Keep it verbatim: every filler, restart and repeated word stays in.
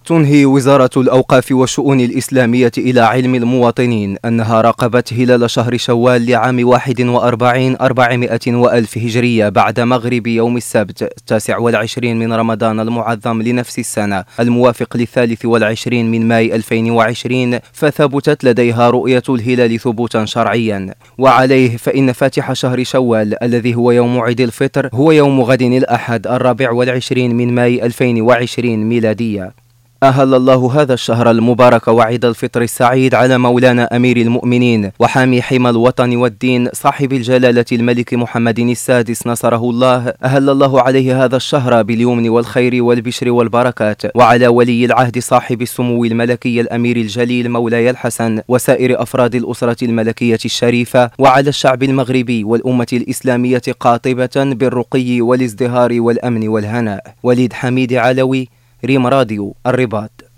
تنهي وزارة الأوقاف والشؤون الإسلامية إلى علم المواطنين أنها راقبت هلال شهر شوال لعام واحد وأربعين أربعمائة وألف هجرية بعد مغرب يوم السبت التاسع والعشرين من رمضان المعظم لنفس السنة الموافق للثالث والعشرين من ماي ألفين وعشرين، فثبتت لديها رؤية الهلال ثبوتا شرعيا. وعليه فإن فاتح شهر شوال الذي هو يوم عيد الفطر هو يوم غد الأحد الرابع والعشرين من ماي ألفين وعشرين ميلادية. أهل الله هذا الشهر المبارك وعيد الفطر السعيد على مولانا أمير المؤمنين وحامي حمى الوطن والدين صاحب الجلالة الملك محمد السادس نصره الله. أهل الله عليه هذا الشهر باليمن والخير والبشر والبركات، وعلى ولي العهد صاحب السمو الملكي الأمير الجليل مولاي الحسن وسائر أفراد الأسرة الملكية الشريفة، وعلى الشعب المغربي والأمة الإسلامية قاطبة بالرقي والازدهار والأمن والهناء. وليد حميد علوي، ريم راديو الرباط.